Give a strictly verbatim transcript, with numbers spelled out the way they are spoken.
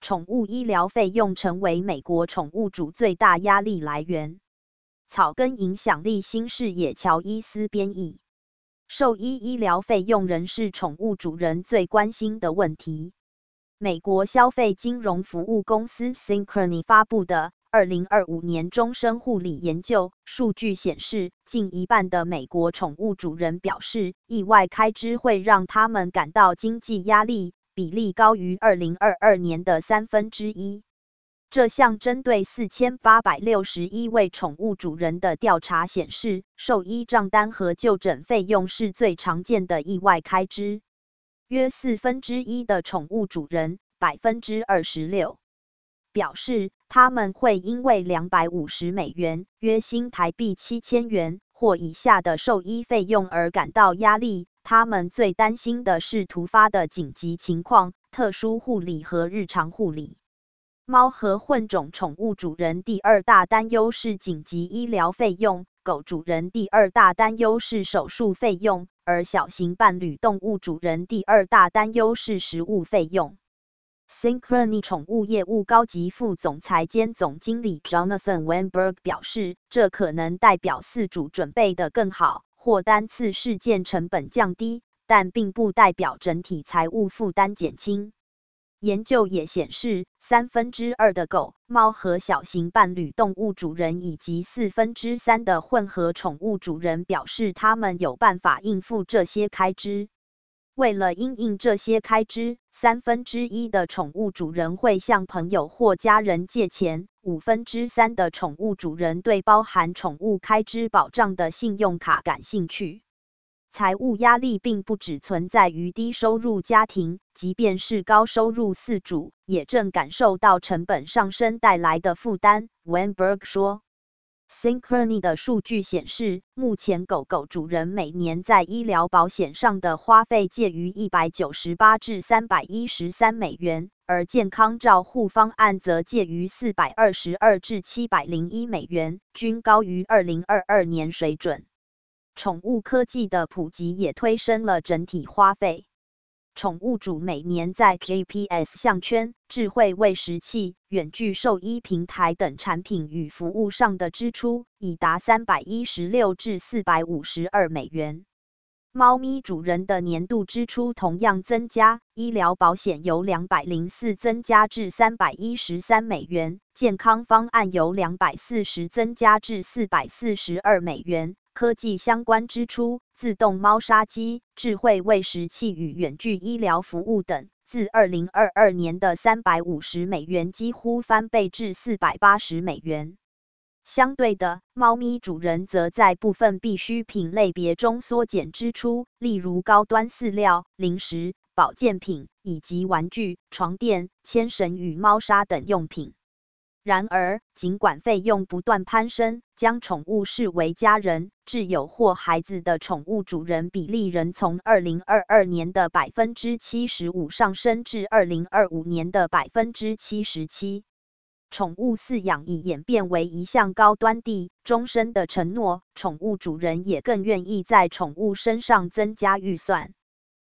宠物医疗费用成为美国宠物主最大压力来源。草根影响力新视野乔伊斯编译。兽医医疗费用仍是宠物主人最关心的问题。美国消费金融服务公司 Synchrony 发布的二零二五年终身护理研究数据显示，近一半的美国宠物主人表示，意外开支会让他们感到经济压力，比例高于二零二二年的三分之一。这项针对四千八百六十一位宠物主人的调查显示，兽医账单和就诊费用是最常见的意外开支。约四分之一的宠物主人 百分之二十六 表示，他们会因为两百五十美元（约新台币七千元）或以下的兽医费用而感到压力。他们最担心的是突发的紧急情况、特殊护理和日常护理。猫和混种宠物主人第二大担忧是紧急医疗费用，狗主人第二大担忧是手术费用，而小型伴侣动物主人第二大担忧是食物费用。Synchrony 宠物业务高级副总裁兼总经理 Jonathan Weinberg 表示，这可能代表饲主准备得更好，或单次事件成本降低，但并不代表整体财务负担减轻。研究也显示，三分之二的狗、猫和小型伴侣动物主人以及四分之三的混合宠物主人表示他们有办法应付这些开支。为了因应这些开支，三分之一的宠物主人会向朋友或家人借钱，五分之三的宠物主人对包含宠物开支保障的信用卡感兴趣。财务压力并不只存在于低收入家庭，即便是高收入饲主，也正感受到成本上升带来的负担。Weinberg 说。Synchrony 的数据显示，目前狗狗主人每年在医疗保险上的花费介于一百九十八至三百一十三美元，而健康照护方案则介于四百二十二至七百零一美元，均高于二零二二年水准。宠物科技的普及也推升了整体花费。宠物主每年在 G P S 项圈、智慧喂食器、远距兽医平台等产品与服务上的支出已达三百一十六至四百五十二美元。猫咪主人的年度支出同样增加，医疗保险由两百零四增加至三百一十三美元，健康方案由两百四十增加至四百四十二美元。科技相关支出，自动猫砂机、智慧喂食器与远距医疗服务等，自二零二二年的三百五十美元几乎翻倍至四百八十美元。相对的，猫咪主人则在部分必需品类别中缩减支出，例如高端饲料、零食、保健品以及玩具、床垫、牵绳与猫砂等用品。然而，尽管费用不断攀升，将宠物视为家人、挚友或孩子的宠物主人比例仍从二零二二年的 百分之七十五 上升至二零二五年的 百分之七十七。宠物饲养已演变为一项高端地、终身的承诺，宠物主人也更愿意在宠物身上增加预算。